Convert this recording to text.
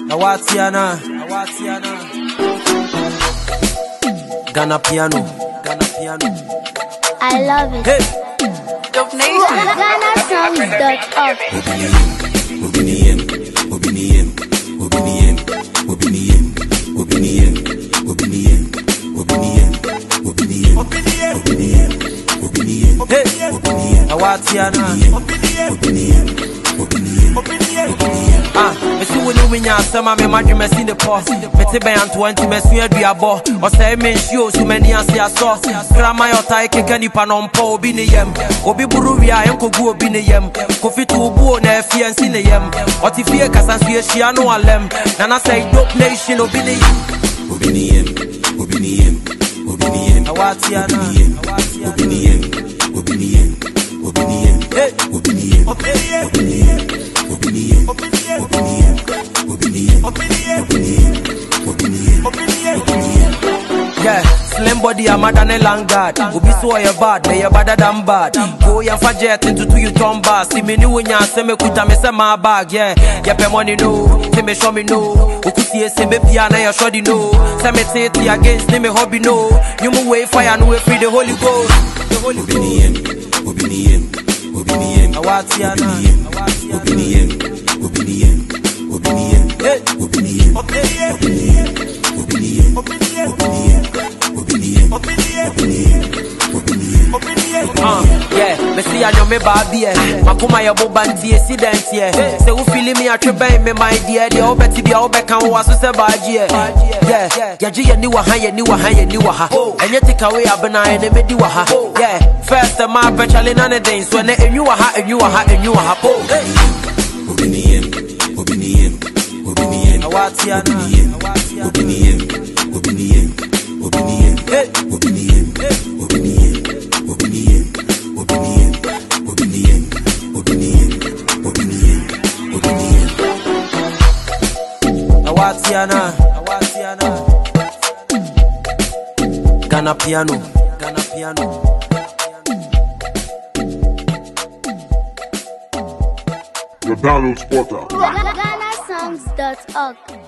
Awatiana, Ghana piano. I love it. Hey, GhanaSongs.org. Hey, Awatiana. I see when you win your summer, my magic machine the post. Petty band 20 messy diabo. Or say, men show so many as your sauce. Grandma, your tie can you pan on po binayem. Obi Buruvia, Uncle Go binayem. Coffee to Bo, Nefi and Sinayem. What if you can see she no alem? Nana say, dope nation, Obinayem. Awatiana. Hey, yeah, slim body, I'm a than a langard. Ubi so you bad, may you better than bad. Go ya for jet into you turn bass. See me new when you say me kuta me say my bag, yeah. Ya pay money no, say me show me no. Ukusi say me piano ya shoddy no. Say me take against me hobby no. You move way fire no way free the Holy Ghost. The Holy Ghost. Awatiana. Hey. Yeah, me see I know me baby. Makuma ya bobanti accident yeah. Say who feeling me a trebe me my dear. The obeti be obeka wo aso se baji yeah. Ya ji ya ni wa ha. And you take away abena and me di wa ha. Yeah, first my virtually none of things when you wa ha. Awatiana. Hey. Awatiana. Ghana piano. The download spotter. GhanaSongs.org.